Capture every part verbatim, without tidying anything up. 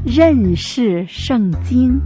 认识圣经。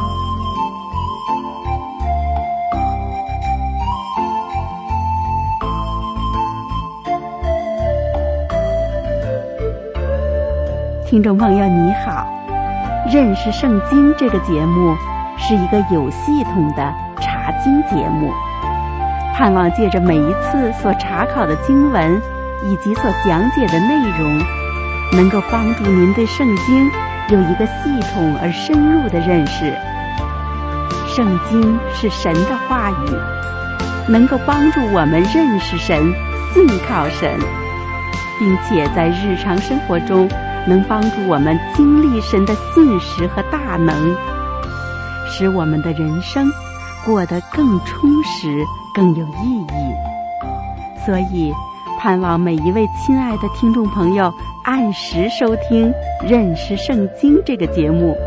听众朋友你好，认识圣经这个节目是一个有系统的查经节目，盼望借着每一次所查考的经文以及所讲解的内容，能够帮助您对圣经有一个系统而深入的认识。圣经是神的话语，能够帮助我们认识神、信靠神，并且在日常生活中能帮助我们经历神的信实和大能，使我们的人生过得更充实、更有意义。所以盼望每一位亲爱的听众朋友按时收听《认识圣经》这个节目。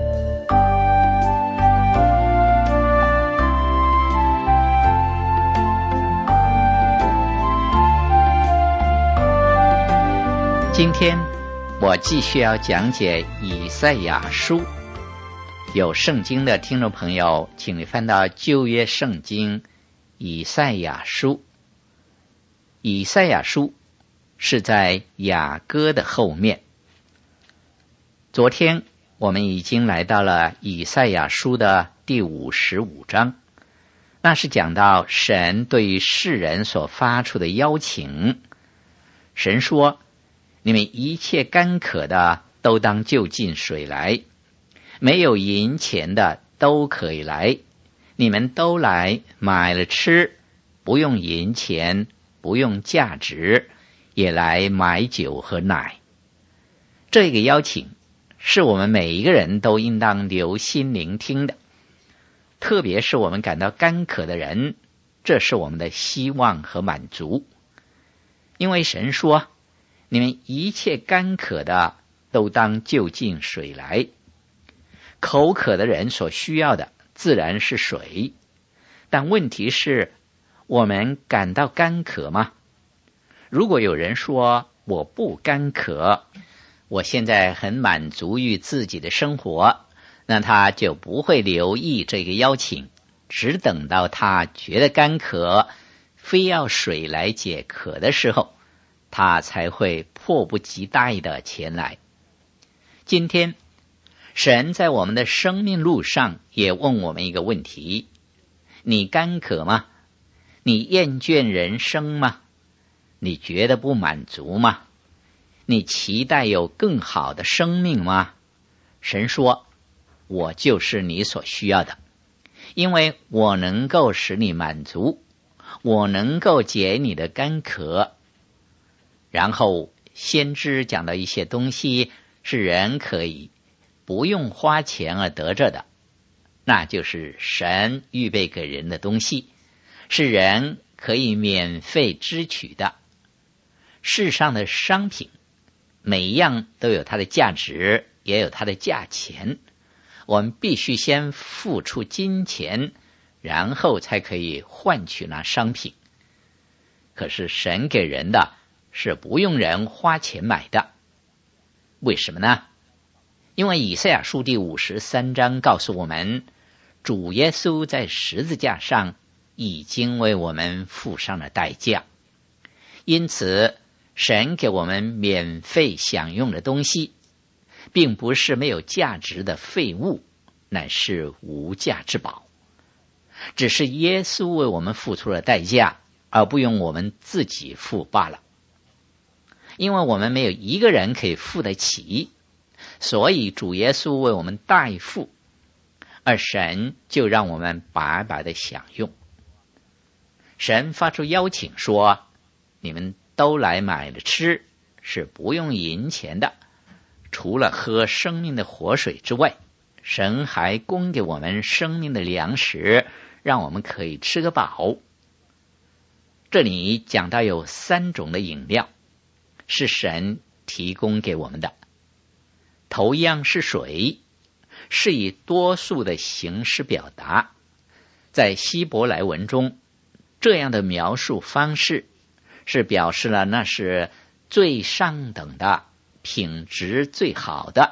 今天我继续要讲解以赛亚书。有圣经的听众朋友，请你翻到旧约圣经以赛亚书。以赛亚书是在雅歌的后面。昨天我们已经来到了以赛亚书的第五十五章，那是讲到神对于世人所发出的邀请。神说，你们一切干渴的都当就近水来，没有银钱的都可以来，你们都来买了吃，不用银钱，不用价值，也来买酒和奶。这个邀请是我们每一个人都应当留心聆听的，特别是我们感到干渴的人，这是我们的希望和满足。因为神说，你们一切干渴的都当就近水来。口渴的人所需要的自然是水，但问题是，我们感到干渴吗？如果有人说我不干渴，我现在很满足于自己的生活，那他就不会留意这个邀请，只等到他觉得干渴，非要水来解渴的时候，他才会迫不及待地前来。今天神在我们的生命路上也问我们一个问题：你干渴吗？你厌倦人生吗？你觉得不满足吗？你期待有更好的生命吗？神说，我就是你所需要的，因为我能够使你满足，我能够解你的干渴。然后先知讲到一些东西是人可以不用花钱而得着的，那就是神预备给人的东西，是人可以免费支取的。世上的商品每一样都有它的价值，也有它的价钱，我们必须先付出金钱，然后才可以换取那商品。可是神给人的是不用人花钱买的，为什么呢？因为以赛亚书第五十三章告诉我们，主耶稣在十字架上已经为我们付上了代价，因此神给我们免费享用的东西，并不是没有价值的废物，乃是无价之宝。只是耶稣为我们付出了代价，而不用我们自己付罢了。因为我们没有一个人可以付得起，所以主耶稣为我们代付，而神就让我们白白的享用。神发出邀请说，你们都来买了吃，是不用银钱的，除了喝生命的活水之外，神还供给我们生命的粮食，让我们可以吃个饱。这里讲到有三种的饮料是神提供给我们的。头一样是水，是以多数的形式表达。在希伯来文中，这样的描述方式是表示了那是最上等的、品质最好的、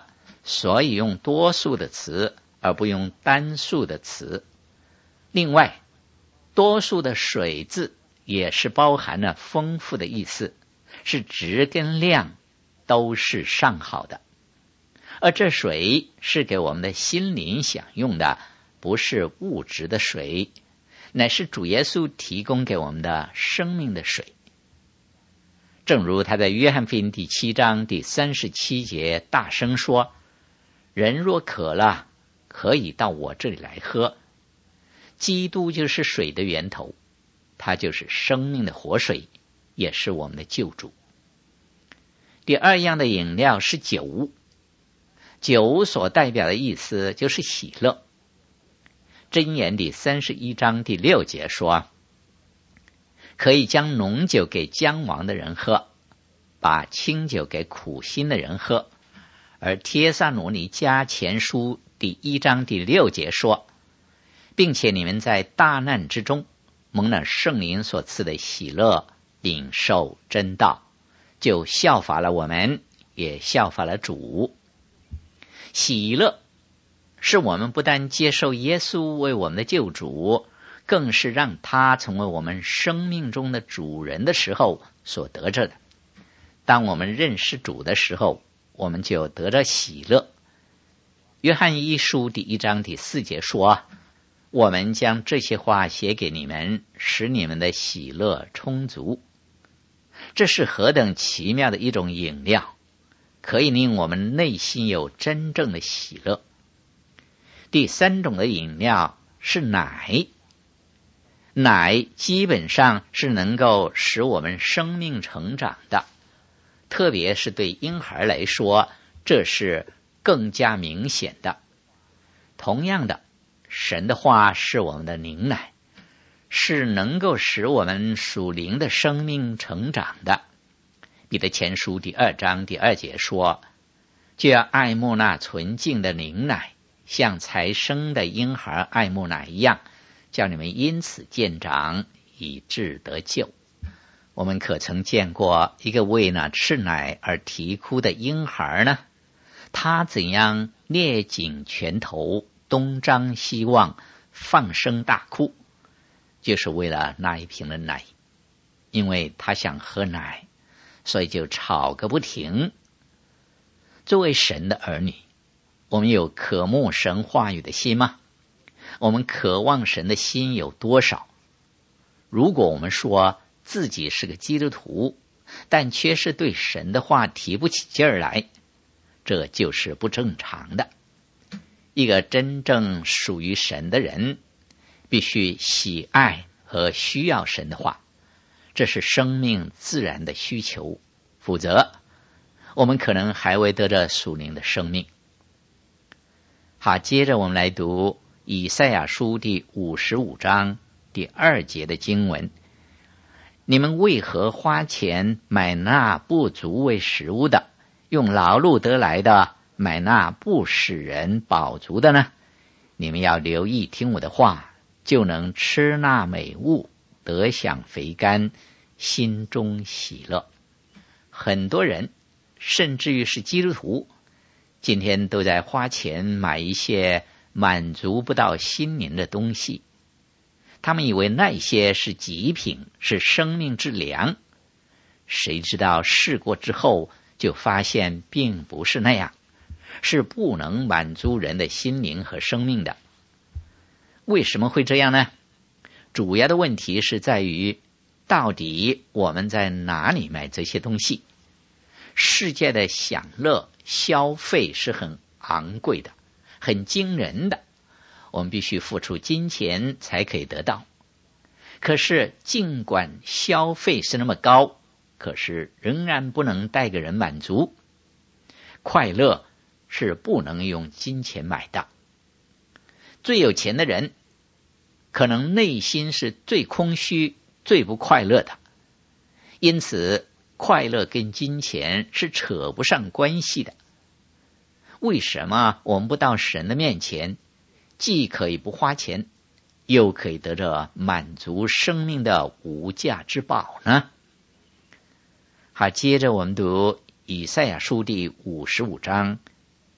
所以用多数的词而不用单数的词。另外，多数的水字也是包含了丰富的意思，是质跟量都是上好的。而这水是给我们的心灵享用的，不是物质的水，乃是主耶稣提供给我们的生命的水。正如他在约翰福音第七章第三十七节大声说，人若渴了，可以到我这里来喝。基督就是水的源头，他就是生命的活水，也是我们的救主。第二样的饮料是酒，酒所代表的意思就是喜乐。箴言第三十一章第六节说，可以将浓酒给将亡的人喝，把清酒给苦心的人喝。而帖撒罗尼迦前书第一章第六节说，并且你们在大难之中蒙了圣灵所赐的喜乐，领受真道，就效法了我们，也效法了主。喜乐是我们不但接受耶稣为我们的救主，更是让他成为我们生命中的主人的时候所得着的。当我们认识主的时候，我们就得着喜乐。约翰一书第一章第四节说，我们将这些话写给你们，使你们的喜乐充足。这是何等奇妙的一种饮料，可以令我们内心有真正的喜乐。第三种的饮料是奶，奶基本上是能够使我们生命成长的，特别是对婴孩来说，这是更加明显的。同样的，神的话是我们的灵奶，是能够使我们属灵的生命成长的。彼得前书第二章第二节说，就要爱慕那纯净的灵奶，像才生的婴孩爱慕奶一样，叫你们因此渐长，以致得救。我们可曾见过一个为那吃奶而啼哭的婴孩呢？他怎样捏紧拳头，东张西望，放声大哭，就是为了那一瓶的奶。因为他想喝奶，所以就吵个不停。作为神的儿女，我们有渴慕神话语的心吗？我们渴望神的心有多少？如果我们说自己是个基督徒，但却是对神的话提不起劲儿来，这就是不正常的。一个真正属于神的人，必须喜爱和需要神的话，这是生命自然的需求，否则我们可能还未得着属灵的生命。好，接着我们来读以赛亚书第五十五章第二节的经文，你们为何花钱买那不足为食物的，用劳碌得来的买那不使人饱足的呢？你们要留意听我的话，就能吃那美物，得享肥甘，心中喜乐。很多人甚至于是基督徒，今天都在花钱买一些满足不到心灵的东西，他们以为那些是极品，是生命之粮。谁知道试过之后，就发现并不是那样，是不能满足人的心灵和生命的。为什么会这样呢？主要的问题是在于，到底我们在哪里买这些东西？世界的享乐消费是很昂贵的，很惊人的，我们必须付出金钱才可以得到。可是尽管消费是那么高，可是仍然不能带给人满足。快乐是不能用金钱买的。最有钱的人可能内心是最空虚、最不快乐的，因此快乐跟金钱是扯不上关系的。为什么我们不到神的面前，既可以不花钱，又可以得着满足生命的无价之宝呢？好，接着我们读以赛亚书第五十五章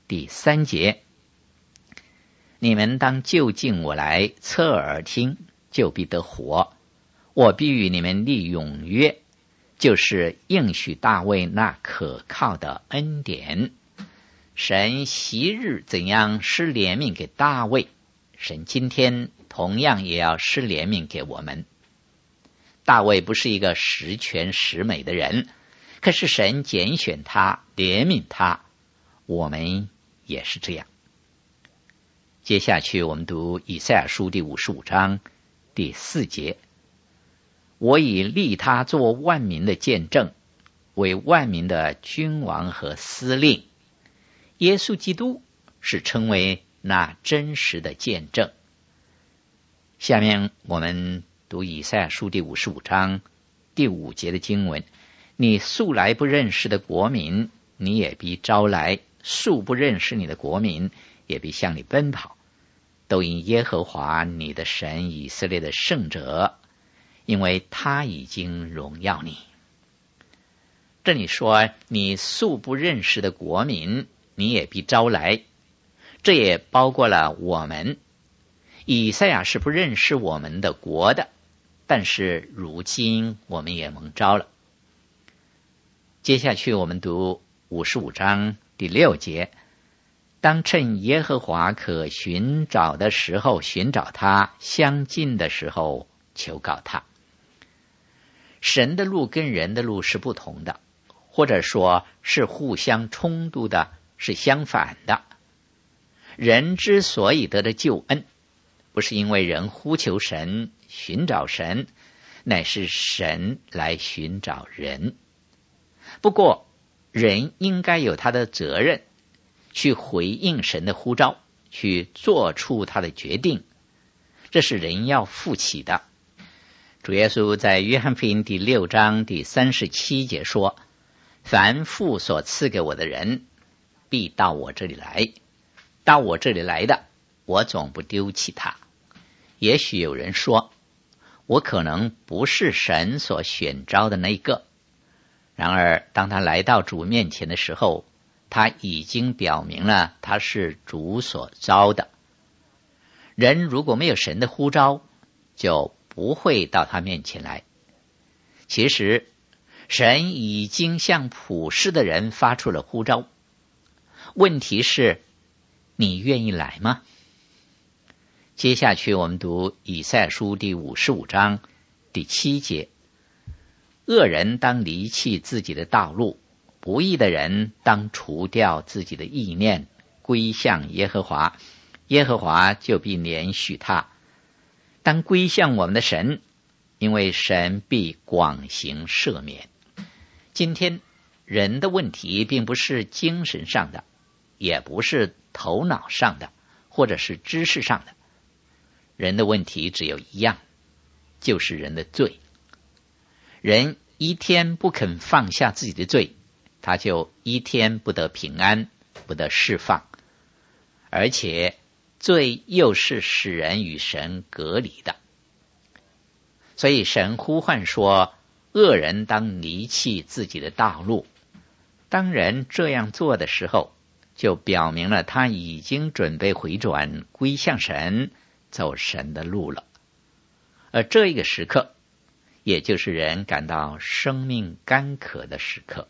第三节，你们当就近我来，侧耳听，就必得活。我必与你们立永约，就是应许大卫那可靠的恩典。神昔日怎样施怜悯给大卫，神今天同样也要施怜悯给我们。大卫不是一个十全十美的人，可是神拣选他，怜悯他，我们也是这样。接下去我们读以赛亚书第五十五章第四节，我已立他做万民的见证，为万民的君王和司令。耶稣基督是称为那真实的见证。下面我们读以赛亚书第五十五章第五节的经文，你素来不认识的国民，你也必招来；素不认识你的国民，也必向你奔跑。都因耶和华你的神以色列的圣者，因为他已经荣耀你。这里说你素不认识的国民，你也必招来，这也包括了我们。以赛亚是不认识我们的国的，但是如今我们也蒙召了。接下去我们读五十五章第六节，当趁耶和华可寻找的时候寻找他，相近的时候求告他。神的路跟人的路是不同的，或者说是互相冲突的，是相反的。人之所以得的救恩，不是因为人呼求神，寻找神，乃是神来寻找人。不过人应该有他的责任，去回应神的呼召，去做出他的决定，这是人要负起的。主耶稣在约翰福音第六章第三十七节说，凡父所赐给我的人，必到我这里来，到我这里来的，我总不丢弃他。也许有人说，我可能不是神所选召的那一个，然而当他来到主面前的时候，他已经表明了他是主所召的。人如果没有神的呼召，就不会到他面前来。其实神已经向普世的人发出了呼召，问题是你愿意来吗？接下去我们读以赛亚书第五十五章第七节，恶人当离弃自己的道路，不义的人当除掉自己的意念，归向耶和华，耶和华就必怜恤他。当归向我们的神，因为神必广行赦免。今天人的问题并不是精神上的，也不是头脑上的，或者是知识上的。人的问题只有一样，就是人的罪。人一天不肯放下自己的罪，他就一天不得平安，不得释放。而且罪又是使人与神隔离的。所以神呼唤说，恶人当离弃自己的道路。当人这样做的时候，就表明了他已经准备回转，归向神，走神的路了。而这一个时刻，也就是人感到生命干渴的时刻。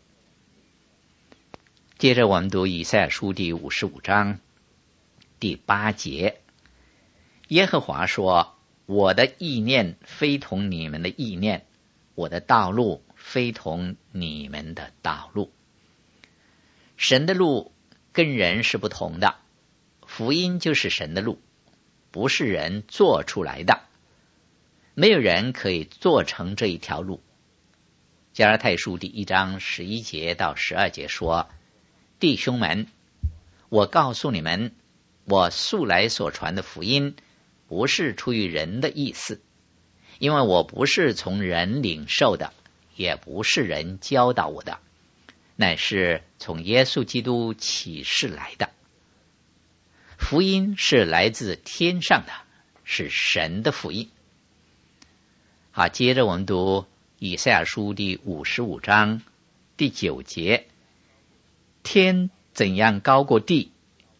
接着我们读以赛亚书第五十五章第八节，耶和华说，我的意念非同你们的意念，我的道路非同你们的道路。神的路跟人是不同的，福音就是神的路，不是人做出来的，没有人可以做成这一条路。加拉太书第一章十一节到十二节说，弟兄们，我告诉你们，我素来所传的福音不是出于人的意思，因为我不是从人领受的，也不是人教导我的，乃是从耶稣基督启示来的。福音是来自天上的，是神的福音。好，接着我们读以赛亚书第五十五章第九节，天怎样高过地，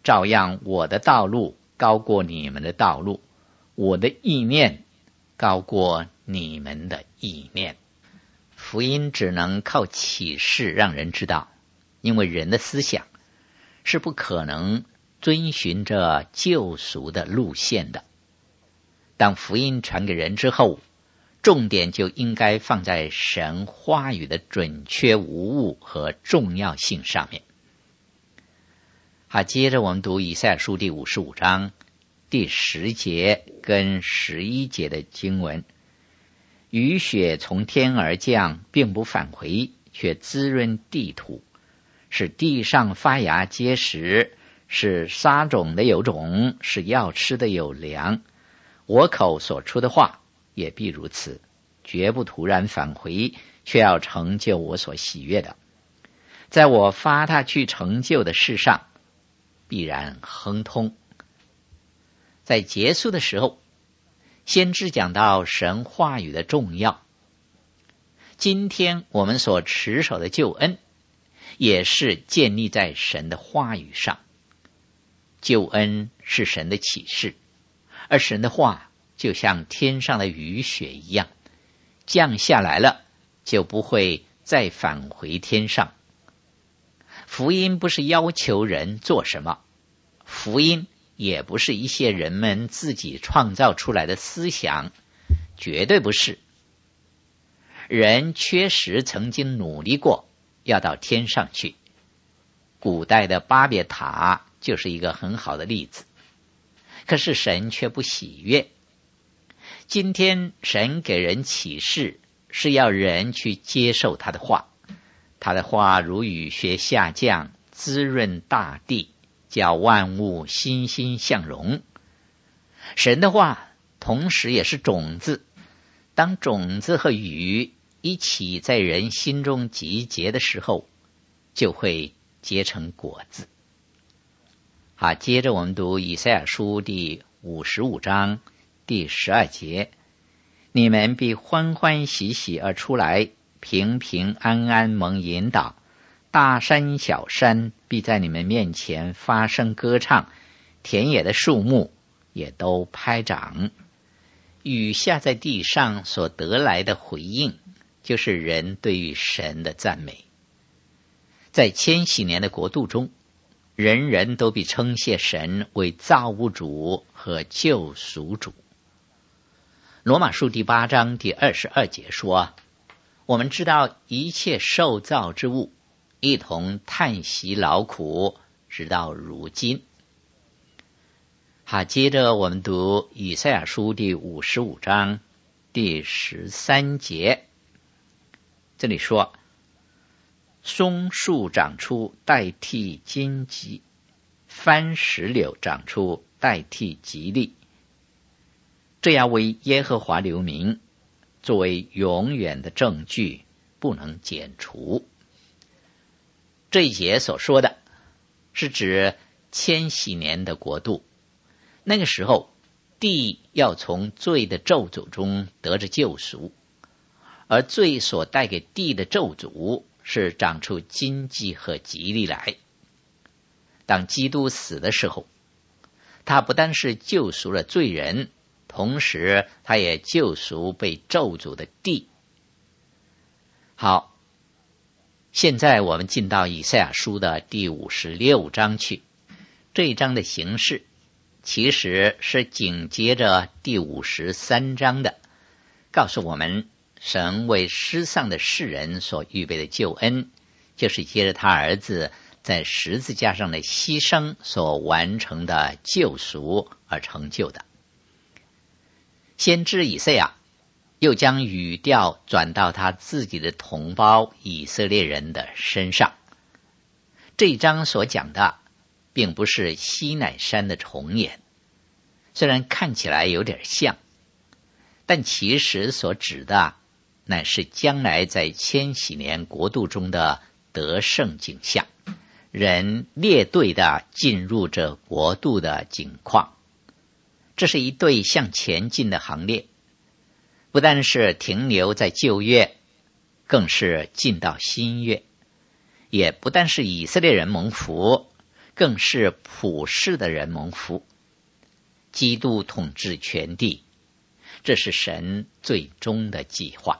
照样我的道路高过你们的道路，我的意念高过你们的意念。福音只能靠启示让人知道，因为人的思想是不可能遵循着救赎的路线的。当福音传给人之后，重点就应该放在神话语的准确无误和重要性上面。好，接着我们读以赛亚书第五十五章第十节跟十一节的经文。雨雪从天而降，并不返回，却滋润地土，使地上发芽结实，使撒种的有种，使要吃的有粮。我口所出的话也必如此，绝不突然返回，却要成就我所喜悦的。在我发他去成就的事上，必然亨通。在结束的时候，先知讲到神话语的重要。今天我们所持守的救恩，也是建立在神的话语上。救恩是神的启示，而神的话就像天上的雨雪一样，降下来了，就不会再返回天上。福音不是要求人做什么，福音也不是一些人们自己创造出来的思想，绝对不是。人确实曾经努力过要到天上去，古代的巴别塔就是一个很好的例子。可是神却不喜悦。今天神给人启示，是要人去接受他的话，他的话如雨雪下降，滋润大地，叫万物欣欣向荣。神的话同时也是种子，当种子和雨一起在人心中集结的时候，就会结成果子。好，接着我们读以赛亚书第五十五章第十二节。你们必欢欢喜喜而出来，平平安安蒙引导，大山小山必在你们面前发声歌唱，田野的树木也都拍掌。雨下在地上所得来的回应，就是人对于神的赞美。在千禧年的国度中，人人都必称谢神为造物主和救赎主。罗马书第八章第二十二节说，我们知道一切受造之物一同叹息劳苦，直到如今。好，接着我们读以赛亚书第五十五章第十三节。这里说，松树长出代替荆棘，番石榴长出代替吉利，这要为耶和华留名，作为永远的证据，不能剪除。这一节所说的是指千禧年的国度，那个时候地要从罪的咒诅中得着救赎，而罪所带给地的咒诅是长出荆棘和吉利来。当基督死的时候，他不但是救赎了罪人，同时他也救赎被咒诅的地。好，现在我们进到以赛亚书的第五十六章去。这一章的形式其实是紧接着第五十三章的，告诉我们神为失丧的世人所预备的救恩，就是接着他儿子在十字架上的牺牲所完成的救赎而成就的。先知以赛亚又将语调转到他自己的同胞以色列人的身上。这一章所讲的并不是西乃山的重演，虽然看起来有点像，但其实所指的乃是将来在千禧年国度中的得胜景象，人列队的进入这国度的景况。这是一队向前进的行列，不但是停留在旧约，更是进到新约。也不但是以色列人蒙福， 更是普世的人蒙福。基督统治全地，这是神最终的计划。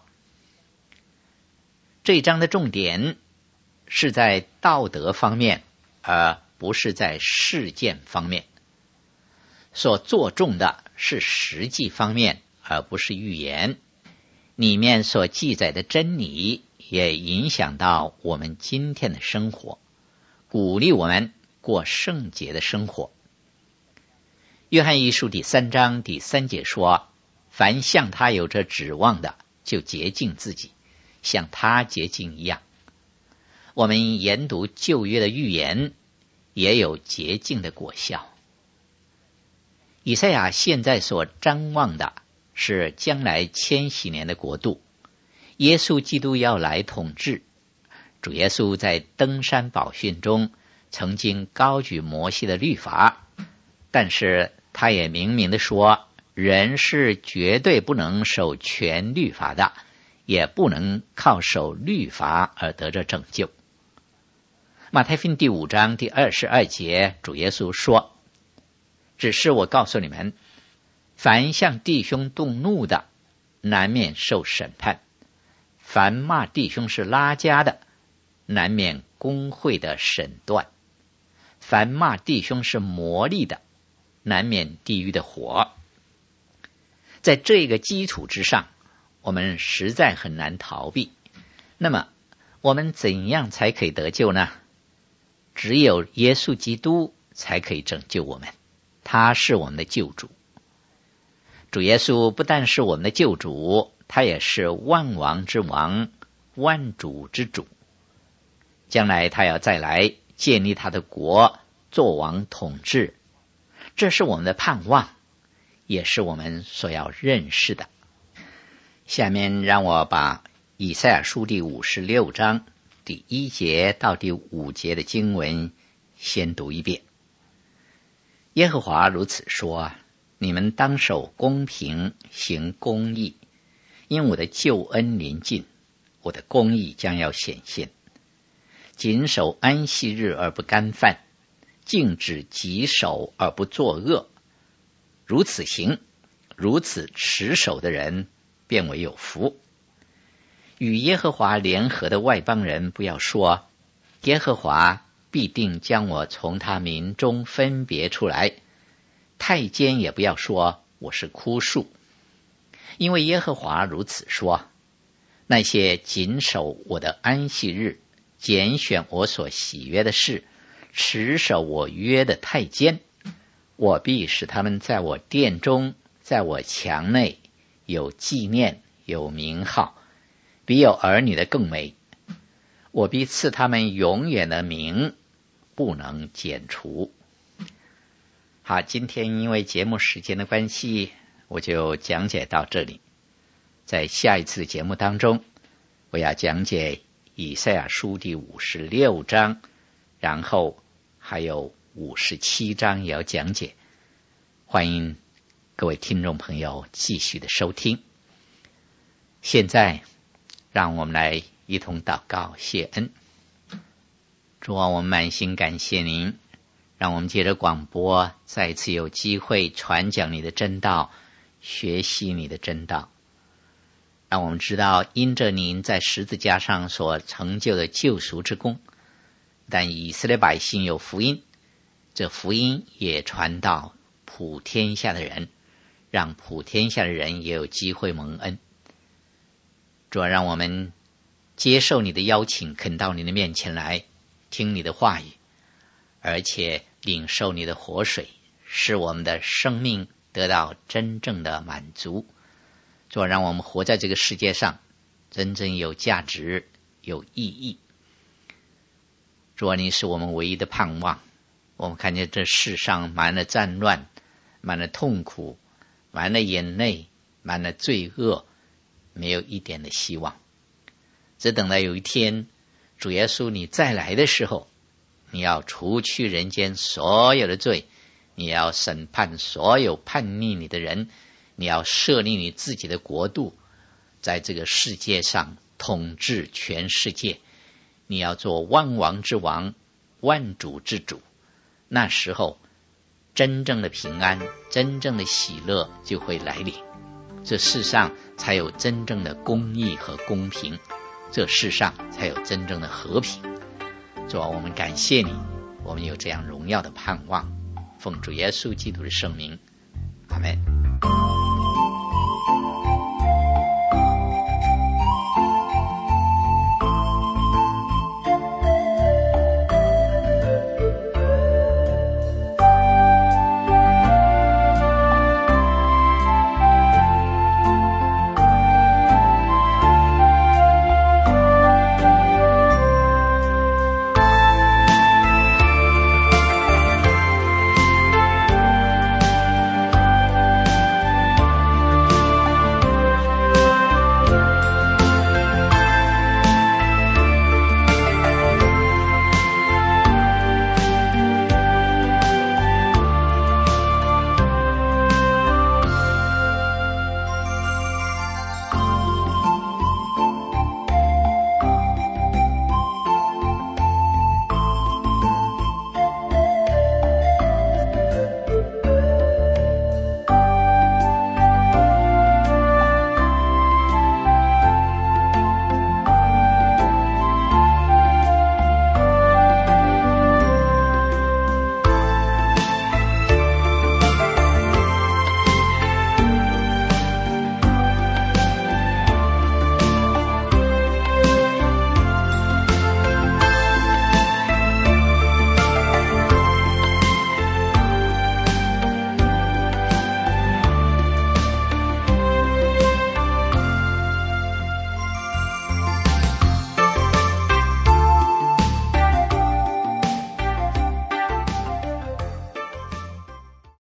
这一章的重点是在道德方面，而不是在事件方面。所着重的是实际方面，而不是预言。里面所记载的真理也影响到我们今天的生活，鼓励我们过圣洁的生活。约翰一书第三章第三节说，凡向他有着指望的，就洁净自己，像他洁净一样。我们研读旧约的预言，也有洁净的果效。以赛亚现在所张望的是将来千禧年的国度，耶稣基督要来统治。主耶稣在登山宝训中曾经高举摩西的律法，但是他也明明地说，人是绝对不能守全律法的，也不能靠守律法而得着拯救。马太福音第五章第二十二节，主耶稣说，只是我告诉你们，凡向弟兄动怒的，难免受审判；凡骂弟兄是拉加的，难免公会的审断；凡骂弟兄是魔力的，难免地狱的火。在这个基础之上，我们实在很难逃避。那么我们怎样才可以得救呢？只有耶稣基督才可以拯救我们，他是我们的救主。主耶稣不但是我们的救主，他也是万王之王，万主之主。将来他要再来建立他的国，作王统治，这是我们的盼望，也是我们所要认识的。下面让我把以赛亚书第五十六章第一节到第五节的经文先读一遍。耶和华如此说，你们当守公平，行公义，因我的救恩临近，我的公义将要显现。谨守安息日而不干犯，禁止己手而不作恶，如此行，如此持守的人便为有福。与耶和华联合的外邦人不要说，耶和华必定将我从他民中分别出来。太监也不要说我是枯树，因为耶和华如此说，那些谨守我的安息日，拣选我所喜悦的事，持守我约的太监，我必使他们在我殿中，在我墙内有纪念，有名号，比有儿女的更美。我必赐他们永远的名，不能剪除。好，今天因为节目时间的关系，我就讲解到这里。在下一次的节目当中，我要讲解以赛亚书第五十六章，然后还有五十七章也要讲解。欢迎各位听众朋友继续的收听。现在让我们来一同祷告谢恩。主啊，我们满心感谢您，让我们借着广播再次有机会传讲你的真道，学习你的真道。让我们知道，因着您在十字架上所成就的救赎之功，但以色列百姓有福音，这福音也传到普天下的人，让普天下的人也有机会蒙恩。主啊，让我们接受你的邀请，肯到你的面前来听你的话语，而且领受你的活水，使我们的生命得到真正的满足。主啊，让我们活在这个世界上真正有价值，有意义。主啊，你是我们唯一的盼望。我们看见这世上满了战乱，满了痛苦，满了眼泪，满了罪恶，没有一点的希望。只等到有一天主耶稣你再来的时候，你要除去人间所有的罪，你要审判所有叛逆你的人，你要设立你自己的国度，在这个世界上统治全世界。你要做万王之王，万主之主， 那时候真正的平安，真正的喜乐就会来临，这世上才有真正的公义和公平，这世上才有真正的和平。主啊，我们感谢你，我们有这样荣耀的盼望，奉主耶稣基督的圣名，阿们。